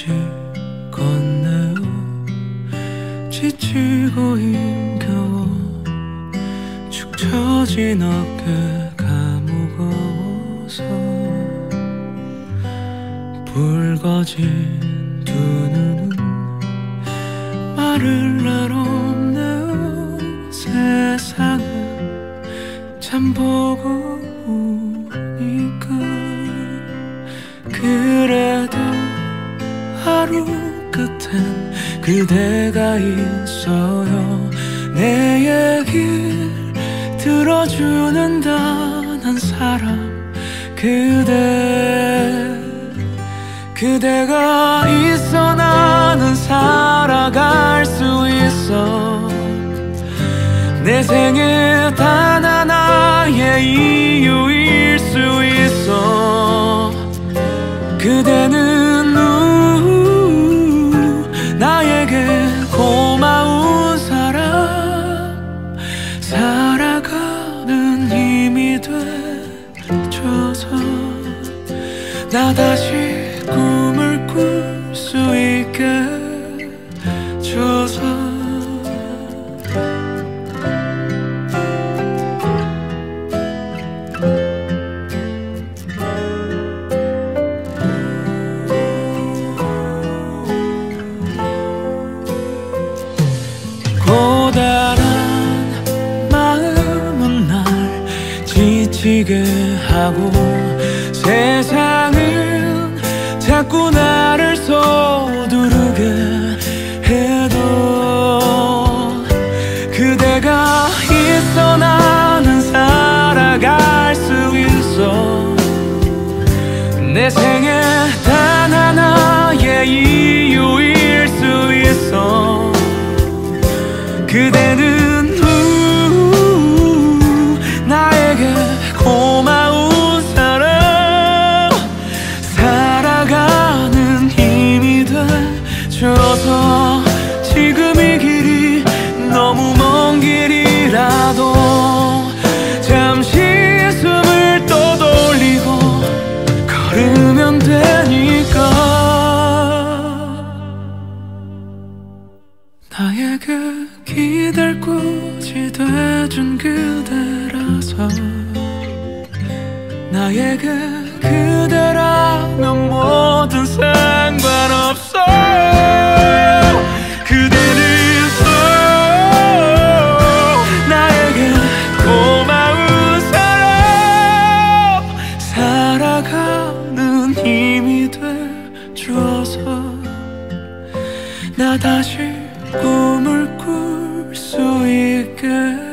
건네요. 지치고 힘겨워 축 처진 어깨가 무거워서 붉어진 두 눈은 말을 날 없네요. 세상을 참 보고 오니까 그래도 하루 끝엔 그대가 있어요. 내 얘길 들어주는 단한 사람 그대가 있어 나는 살아갈 수 있어. 내 생에 단 하나의 이유일 수 있어. 그대는 나에게 고마운 사람, 살아가는 힘이 돼줘서 나 다시 꿈을 꿀 수 있게 줘서. 고단한 마음은 날 지치게 하고 세상은 자꾸 나를 서두르게 해도 그대가 있어 나는 살아갈 수 있어. 내 생에 단 하나의 이유일 수 있어. 그대는 나에게 고마운 사람, 살아가는 힘이 돼줘서 지금 이 길이 너무 먼 길이라도 잠시 숨을 또 돌리고 걸으면 되니까. 나에게 기댈 곳이 돼준 그대라서 나에게 그대라면 뭐든 상관없어. 그대는 나에게 고마운 사람, 살아가는 힘이 돼줘서 나 다시 꿈을 꿀 수 있게